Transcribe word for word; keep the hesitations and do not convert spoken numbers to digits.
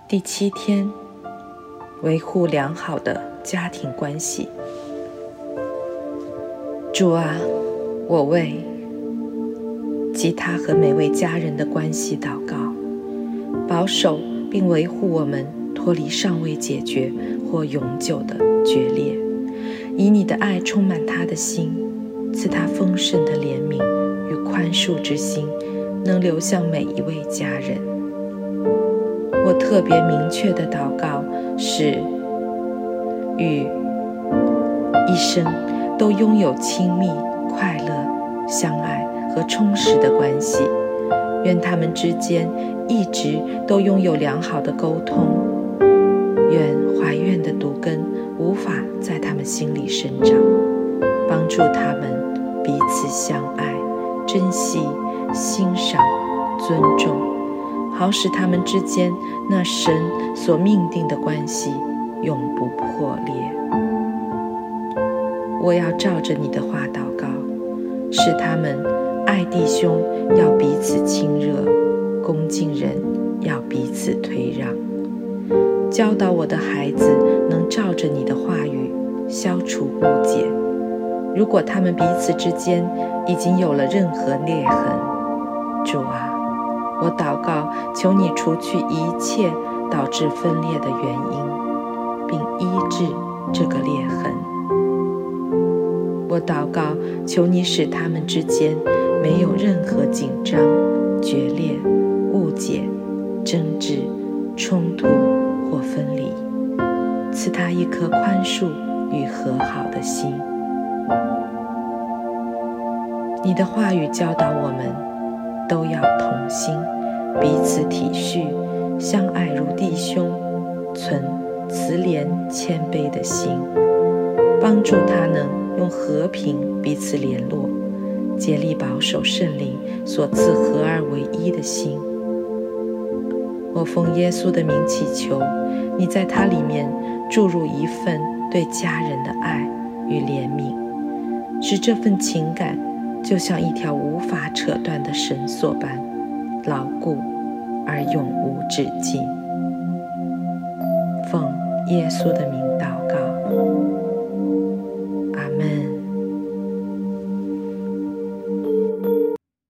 第七天，维护良好的家庭关系。主啊，我为吉他和每位家人的关系祷告，保守并维护我们脱离尚未解决或永久的决裂，以你的爱充满他的心，赐他丰盛的怜悯与宽恕之心，能流向每一位家人。我特别明确的祷告是与一生都拥有亲密、快乐、相爱和充实的关系，愿他们之间一直都拥有良好的沟通，愿怀怨的毒根无法在他们心里生长，帮助他们彼此相爱、珍惜、欣赏、尊重，好使他们之间那神所命定的关系永不破裂。我要照着你的话祷告，使他们爱弟兄要彼此亲热，恭敬人要彼此推让。教导我的孩子能照着你的话语消除误解，如果他们彼此之间已经有了任何裂痕，主啊，我祷告，求你除去一切导致分裂的原因，并医治这个裂痕。我祷告，求你使他们之间没有任何紧张、决裂、误解、争执、冲突或分离，赐他一颗宽恕与和好的心。你的话语教导我们都要同心，彼此体恤，相爱如弟兄，存慈怜谦卑的心，帮助他能用和平彼此联络，竭力保守圣灵所赐合而为一的心。我奉耶稣的名祈求，你在他里面注入一份对家人的爱与怜悯，使这份情感就像一条无法扯断的绳索般牢固而永无止境。奉耶稣的名祷告。